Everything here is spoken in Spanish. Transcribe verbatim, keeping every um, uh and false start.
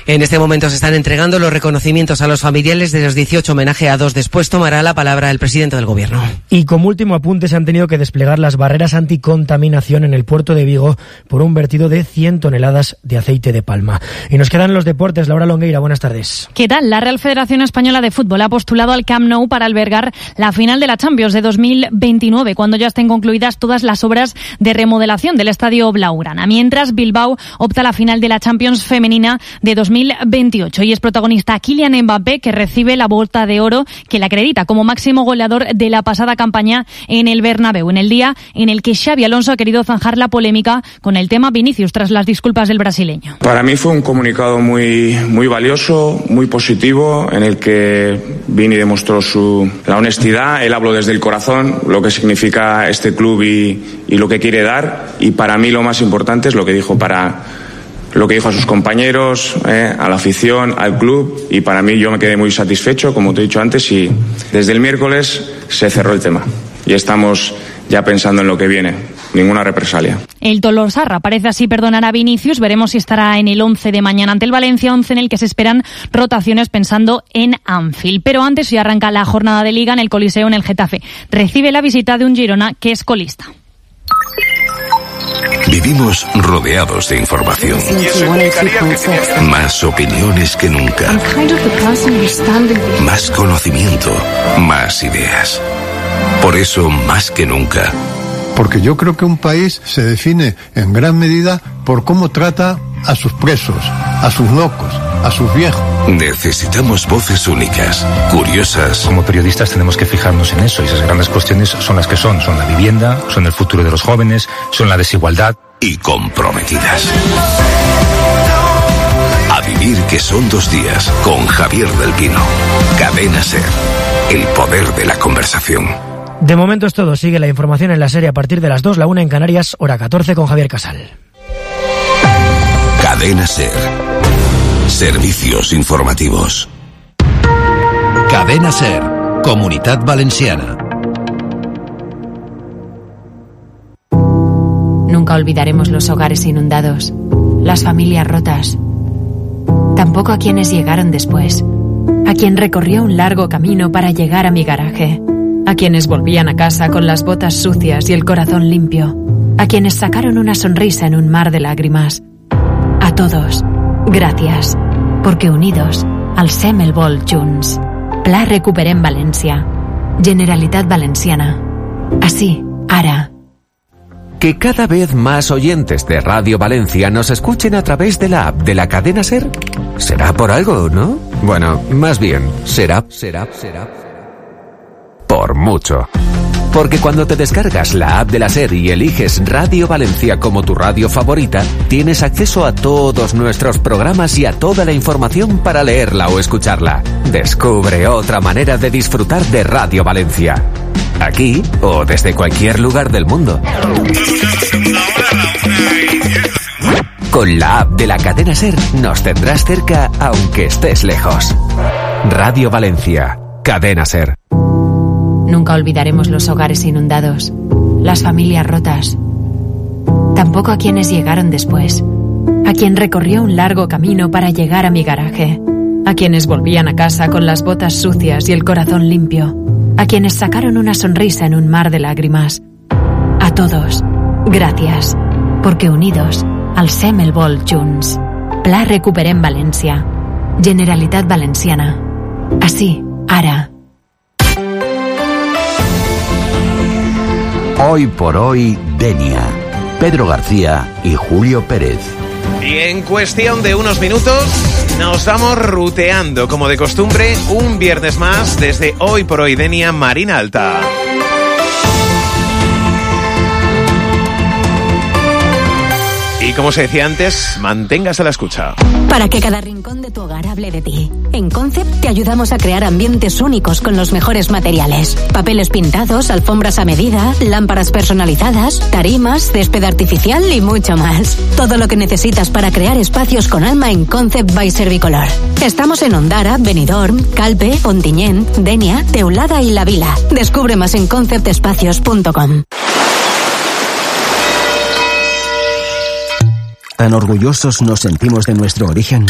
En este momento se están entregando los reconocimientos a los familiares de los dieciocho homenajeados. Después tomará la palabra el presidente del Gobierno. Y como último apunte, se han tenido que desplegar las barreras anticontaminación en el puerto de Vigo por un vertido de cien toneladas de aceite de palma. Y nos quedan los deportes. Laura Longueira, buenas tardes. ¿Qué tal? La Real Federación Española de Fútbol ha postulado al Camp Nou para albergar la final de la Champions de dos mil veintinueve, cuando ya estén concluidas todas las obras de remodelación del Estadio Blaugrana. Mientras, Bilbao opta a la final de la Champions femenina de dos mil veintiocho y es protagonista Kylian Mbappé, que recibe la Bota de Oro que le acredita como máximo goleador de la pasada campaña en el Bernabéu, en el día en el que Xabi Alonso ha querido zanjar la polémica con el tema Vinicius tras las disculpas del brasileño. Para mí fue un comunicado muy, muy valioso, muy positivo, en el que Vini demostró su, la honestidad. Él habló desde el corazón, lo que significa este club y, y lo que quiere dar, y para mí lo más importante es lo que dijo para lo que dijo a sus compañeros, eh, a la afición, al club, y para mí yo me quedé muy satisfecho, como te he dicho antes, y desde el miércoles se cerró el tema y estamos ya pensando en lo que viene. Ninguna represalia. El Tolosarra parece así perdonar a Vinicius. Veremos si estará en el once de mañana ante el Valencia, once en el que se esperan rotaciones pensando en Anfield. Pero antes, ya arranca la jornada de Liga en el Coliseo, en el Getafe. Recibe la visita de un Girona que es colista. Vivimos rodeados de información. Más opiniones que nunca. Más conocimiento. Más ideas. Por eso, más que nunca. Porque yo creo que un país se define en gran medida por cómo trata a sus presos, a sus locos, a sus viejos. Necesitamos voces únicas, curiosas. Como periodistas tenemos que fijarnos en eso, y esas grandes cuestiones son las que son. Son la vivienda, son el futuro de los jóvenes, son la desigualdad. Y comprometidas. A vivir, que son dos días, con Javier del Pino. Cadena SER, el poder de la conversación. De momento es todo. Sigue la información en la serie a partir de las dos, la una en Canarias, hora catorce, con Javier Casal. Cadena SER. Servicios informativos. Cadena SER. Comunitat Valenciana. Nunca olvidaremos los hogares inundados, las familias rotas. Tampoco a quienes llegaron después. A quien recorrió un largo camino para llegar a mi garaje. A quienes volvían a casa con las botas sucias y el corazón limpio. A quienes sacaron una sonrisa en un mar de lágrimas. A todos, gracias. Porque unidos, alcem el vol junts. Pla Recuperem València. Generalitat Valenciana. Así, ara. Que cada vez más oyentes de Radio Valencia nos escuchen a través de la app de la cadena SER. Será por algo, ¿no? Bueno, más bien, será, será, será... por mucho. Porque cuando te descargas la app de la SER y eliges Radio Valencia como tu radio favorita, tienes acceso a todos nuestros programas y a toda la información para leerla o escucharla. Descubre otra manera de disfrutar de Radio Valencia. Aquí o desde cualquier lugar del mundo. Con la app de la cadena SER nos tendrás cerca aunque estés lejos. Radio Valencia, cadena SER. Nunca olvidaremos los hogares inundados, las familias rotas. Tampoco a quienes llegaron después. A quien recorrió un largo camino para llegar a mi garaje. A quienes volvían a casa con las botas sucias y el corazón limpio. A quienes sacaron una sonrisa en un mar de lágrimas. A todos, gracias. Porque unidos, alcem el vol junts. Pla Recuperem València. Generalitat Valenciana. Así, ara. Hoy por hoy, Denia. Pedro García y Julio Pérez. Y en cuestión de unos minutos nos vamos ruteando, como de costumbre, un viernes más desde Hoy por Hoy Denia, Marina Alta. Y como se decía antes, manténgase a la escucha. Para que cada rincón de tu hogar hable de ti. En Concept te ayudamos a crear ambientes únicos con los mejores materiales. Papeles pintados, alfombras a medida, lámparas personalizadas, tarimas, césped artificial y mucho más. Todo lo que necesitas para crear espacios con alma en Concept by Servicolor. Estamos en Ondara, Benidorm, Calpe, Ontinyent, Denia, Teulada y La Vila. Descubre más en concept espacios punto com. Tan orgullosos nos sentimos de nuestro origen.